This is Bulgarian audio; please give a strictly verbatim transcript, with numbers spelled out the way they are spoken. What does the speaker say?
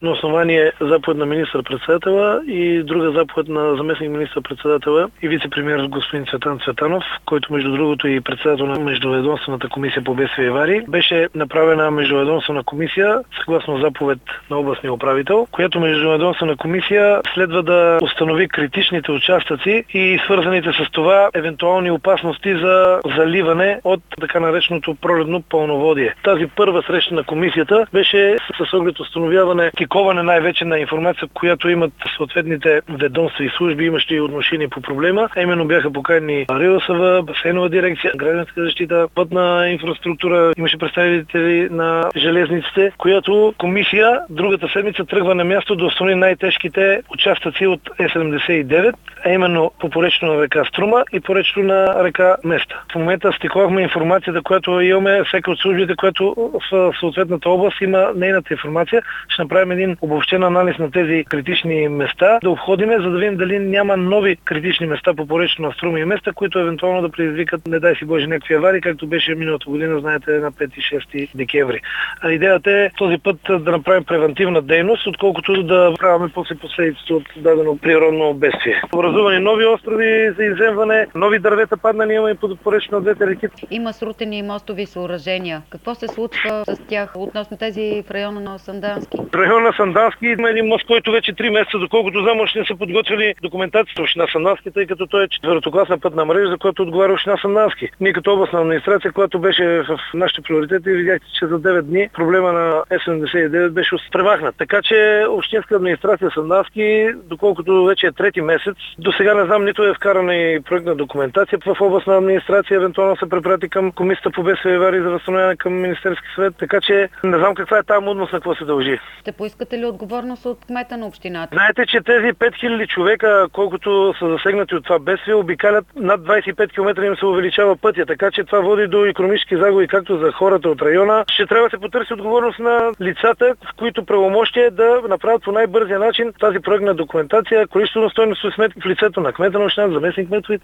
На основание заповед на министър-председателя и друга заповед на заместник министър-председателя и вице-премиер господин Цветан Цветанов, който между другото и председател на Междуведомствената комисия по бедствия и аварии, беше направена междуведомствена комисия съгласно заповед на областния управител, която междуведомствена комисия следва да установи критичните участъци и свързаните с това евентуални опасности за заливане от така нареченото пролетно пълноводие. Тази първа среща на комисията беше с оглед установяване, тиковане най-вече на информация, която имат съответните ведомства и служби, имащи отношение по проблема. А именно бяха поканени РИОСВ, басейнова дирекция, гражданска защита, пътна инфраструктура, имаше представители на железниците, която комисия другата седмица тръгва на място да установи най-тежките участъци от Е седемдесет и девет, а именно по поречието на река Струма и поречието на река Места. В момента стиковахме информацията, която имаме, всяка от службите, която в съответната област има нейната информация. Ще направим един обобщен анализ на тези критични места, да обходиме, за да видим дали няма нови критични места по поречието на Струма и Места, които евентуално да предизвикат, не дай си Боже, някакви аварии, както беше миналата година, знаете, на пети и шести декември. А идеята е този път да направим превентивна дейност, отколкото да правим после последиците от дадено природно бедствие. Образувани нови острови за изземване, нови дървета паднали има и по поречието на двете реки. Има срутени мостови съоръжения. Какво се случва с тях относно тези в района на Сандански? В района на Сандански има един мост, който вече три месеца, доколкото знам, още не са подготвили документацията в община Сандански, тъй като той е четвъртокласна пътна мрежа, за която отговаря община Сандански. Ние като областна администрация, която беше в нашите приоритети, видяхте, че за девет дни проблема на Е седемдесет и девет беше премахнат. Така че общинска администрация Сандански, доколкото вече е трети месец, до сега не знам, нито е вкарана и проектна документация в областна администрация, евентуално се препрати към Комисията по бедствия и аварии за възстановяване към Министерски съвет, така че не знам каква е тази мудност, на какво се дължи. Ще поискате ли отговорност от кмета на общината? Знаете, че тези пет хиляди човека, колкото са засегнати от това бедствие, обикалят над двадесет и пет километра, им се увеличава пътя, така че това води до икономически загуби както за хората от района. Ще трябва да се потърси отговорност на лицата, в които правомощие е да направят по най-бързия начин тази проектна документация, количествено стойност сметки в лицето на кмета на общината, заместник кметовете.